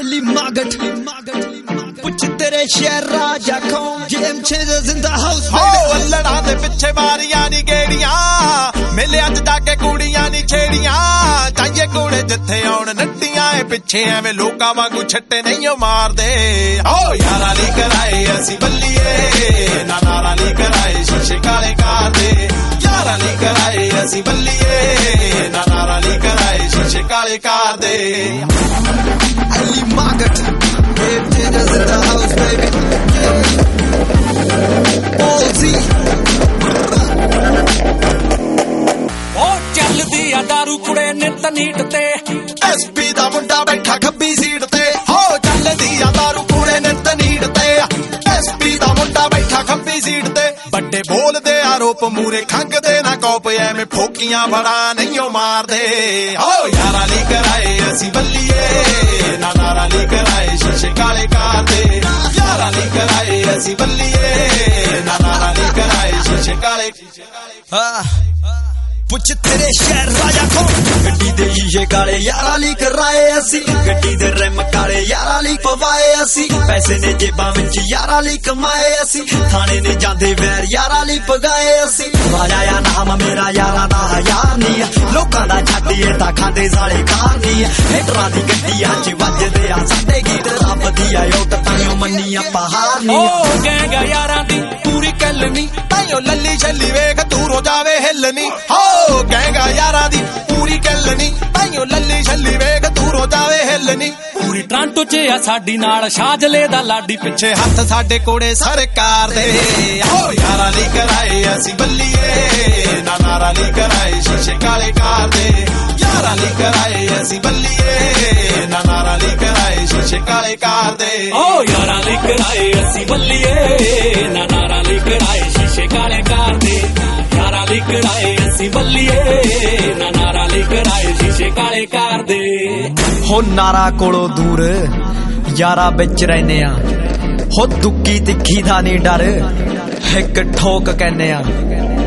Ali Magat. Puch tere शहर राजा कौन Game changers in the house baby लड़ा दे पिछे मारियां नी गेड़ियां मेले अज जाके कुड़ियां नी छेड़ियां चाहिए कोड़े जिथे आउण नट्टियां ए पिछे एवें लोकां वांगू छट्टे नहीं मार दे ओ यारा ली कराए असी बल्लीए ना नारा ली कराए शीशे काले कार दे यारा ली कराए असी बल्लीए ना नारा ली कराए शीशे काले कार दे Ali Magat. Game changers in the house baby Ballsy ਚੱਲਦੀ ਆ ਦਾਰੂ ਕੁੜੇ ਨਿਤ ਨੀਟ ਤੇ ਐਸਪੀ ਦਾ ਮੁੰਡਾ ਬੈਠਾ ਖੱਬੀ ਸੀਟ ਤੇ ਹੋ ਚੱਲਦੀ ਆ ਦਾਰੂ ਕੁੜੇ ਨਿਤ ਨੀਟ ਤੇ ਐਸਪੀ ਦਾ ਮੁੰਡਾ ਬੈਠਾ ਖੱਬੀ ਸੀਟ ਤੇ ਵੱਡੇ ਬੋਲਦੇ ਆਰੋਪ ਮੂਰੇ ਖੰਗਦੇ ਨਾ ਕੋਪ ਐਵੇਂ ਫੋਕੀਆਂ ਬੜਾ ਨਹੀਂ ਮਾਰਦੇ ਹੋ ਯਾਰਾ ਲਈ ਕਰਾਏ ਅਸੀਂ ਬੱਲੀਏ ਨਾ ਨਾਰਾ ਲਈ ਕਰਾਏ ਸ਼ੀਸ਼ੇ ਕਾਲੇ ਕਾਰ ਦੇ ਯਾਰਾ ਲਈ ਕਰਾਏ ਅਸੀਂ ਬੱਲੀਏ ਨਾ ਨਾਰਾ ਲਈ ਕਰਾਏ ਸ਼ੀਸ਼ੇ ਕਾਲੇ पुछ तेरे शहर राजा को गड्डी दे शीशे काले यारा ली कराए असी गड्डी दे रिम काले यारा ली पवाए असी पैसे ने जेबां विच यारा ली कमाए असी थाने ने जांदे वैर यारा ली पगाए असी राजा या नाम मेरा यारा दा यार नी लोकां दा छड्डिए तां खांदे साले कार नी हेटरां दी गड्डियां च वजदे आ साडे गीत रब दी आयो ताईओ मन्नियां पहाड़ नी ओ गैंगा यारां दी पूरी कलनी ਤਾਈਓ ਲੱਲੀ ਛੱਲੀ ਵੇਖ ਤੂੰ ਰੋ ਜਾਵੇ ਹਿੱਲਣੀ ਹੋ ਗੈਂਗਾ ਯਾਰਾਂ ਦੀ ਪੂਰੀ ਕੱਲਣੀ ਤਾਈਓ ਲੱਲੀ ਛੱਲੀ ਵੇਖ ਤੂੰ ਰੋ ਜਾਵੇ ਹਿੱਲਣੀ ਪੂਰੀ ਟ੍ਰਾਂਟੋ 'ਚ ਆ ਸਾਡੀ ਨਾਲ ਸ਼ਾਜਲੇ ਦਾ ਲਾਡੀ ਪਿੱਛੇ ਹੱਥ ਸਾਡੇ ਕੋੜੇ ਸਰਕਾਰ ਦੇ ਹੋ ਯਾਰਾਂ ਲਈ ਕਰਾਏ ਅਸੀਂ ਬੱਲੀਏ ਨਾ ਨਾਰਾ ਲਈ ਕਰਾਏ ਸ਼ੀਸ਼ੇ ਕਾਲੇ ਕਾਰ ਦੇ ਯਾਰਾਂ ਲਈ ਕਰਾਏ ਅਸੀਂ ਬੱਲੀਏ ਨਾ ਨਾਰਾ ਲਈ ਕਰਾਏ ਸ਼ੀਸ਼ੇ ਕਾਲੇ ਕਾਰ ਦੇ ਓ ਯਾਰਾਂ ਲਈ ਕਰਾਏ ਅਸੀਂ ਬੱਲੀਏ ਨਾ ਨਾਰਾ ਲਈ ਕਰਾਏ ਸ਼ੀਸ਼ੇ ਕਾਲੇ ਕਾਰ ਦੇ ਯਾਰਾਂ ਲਈ ਕਰਾਏ ਅਸੀਂ ਬੱਲੀਏ ਨਾ ਨਾਰਾ ਲਈ ਕਰਾਏ ਸ਼ੀਸ਼ੇ ਕਾਲੇ ਕਾਰ ਦੇ ਹੋ ਨਾਰਾ ਕੋਲੋਂ ਦੂਰ ਯਾਰਾ ਵਿੱਚ ਰਹਿੰਦੇ ਆ ਹੋ ਦੁੱਕੀ ਤਿੱਖੀ ਦਾ ਨਹੀਂ ਡਰ ਇੱਕ ਠੋਕ ਕਹਿੰਦੇ ਆ